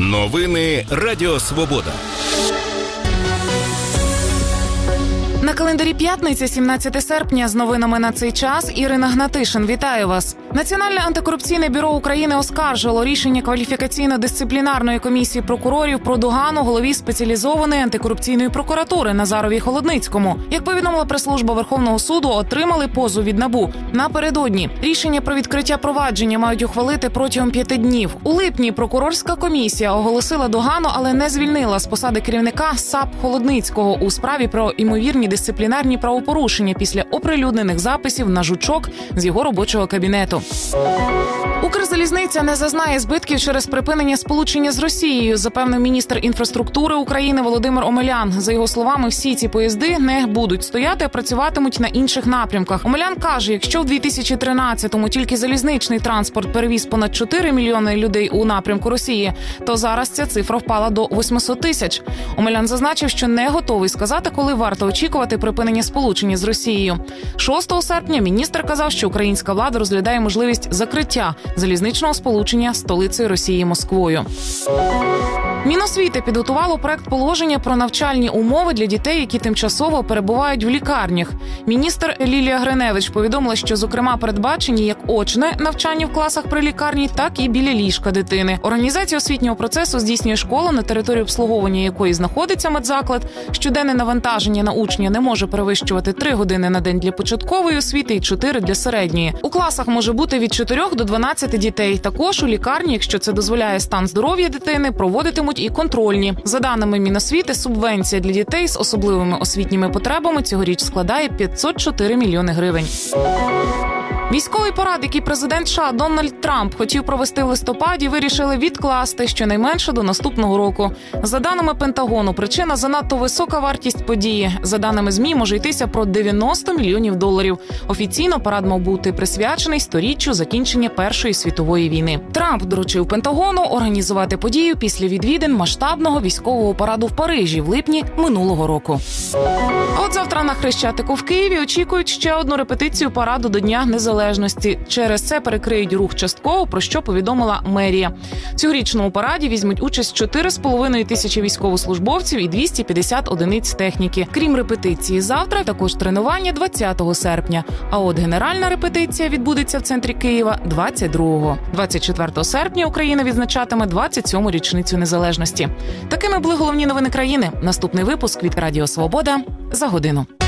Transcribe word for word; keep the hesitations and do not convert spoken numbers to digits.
Новини Радіо Свобода. На календарі п'ятниця, сімнадцяте серпня. З новинами на цей час Ірина Гнатишин. Вітаю вас. Національне антикорупційне бюро України оскаржило рішення кваліфікаційно-дисциплінарної комісії прокурорів про догану голові спеціалізованої антикорупційної прокуратури Назарові Холодницькому. Як повідомила прес-служба Верховного суду, отримали позов від НАБУ. Напередодні рішення про відкриття провадження мають ухвалити протягом п'яти днів. У липні прокурорська комісія оголосила догану, але не звільнила з посади керівника САП Холодницького у справі про імовірні дисциплінарні правопорушення після оприлюднених записів на жучок з його робочого кабінету. Укрзалізниця не зазнає збитків через припинення сполучення з Росією, запевнив міністр інфраструктури України Володимир Омелян. За його словами, всі ці поїзди не будуть стояти, а працюватимуть на інших напрямках. Омелян каже, якщо в дві тисячі тринадцятому тільки залізничний транспорт перевіз понад чотири мільйони людей у напрямку Росії, то зараз ця цифра впала до восьмисот тисяч. Омелян зазначив, що не готовий сказати, коли варто очікувати припинення сполучення з Росією. шостого серпня міністр казав, що українська влада розглядає можливість закриття залізничного сполучення столицею Росії Москвою. Міносвіти підготувало проект положення про навчальні умови для дітей, які тимчасово перебувають в лікарнях. Міністр Лілія Гриневич повідомила, що, зокрема, передбачені як очне навчання в класах при лікарні, так і біля ліжка дитини. Організація освітнього процесу здійснює школа, на території обслуговування якої знаходиться медзаклад. Щоденне навантаження на учня не може перевищувати три години на день для початкової освіти і чотири для середньої. У класах може бути від чотирьох до дванадцяти дітей. Також у лікарні, якщо це дозволяє стан здоров'я дитини, проводитимуть і контрольні. За даними Міносвіти, субвенція для дітей з особливими освітніми потребами цьогоріч складає п'ятсот чотири мільйони гривень. Військовий парад, який президент США Дональд Трамп хотів провести в листопаді, вирішили відкласти щонайменше до наступного року. За даними Пентагону, причина – занадто висока вартість події. За даними ЗМІ, може йтися про дев'яносто мільйонів доларів. Офіційно парад мав бути присвячений сторіччю закінчення Першої світової війни. Трамп доручив Пентагону організувати подію після відвідин масштабного військового параду в Парижі в липні минулого року. А от завтра на Хрещатику в Києві очікують ще одну репетицію параду до Дня Незалежності. Через це перекриють рух частково, про що повідомила мерія. В цьогорічному параді візьмуть участь чотири з половиною тисячі військовослужбовців і двісті п'ятдесят одиниць техніки. Крім репетиції завтра, також тренування двадцятого серпня. А от генеральна репетиція відбудеться в центрі Києва двадцять другого. двадцять четвертого серпня Україна відзначатиме двадцять сьому річницю незалежності. Такими були головні новини країни. Наступний випуск від Радіо Свобода за годину.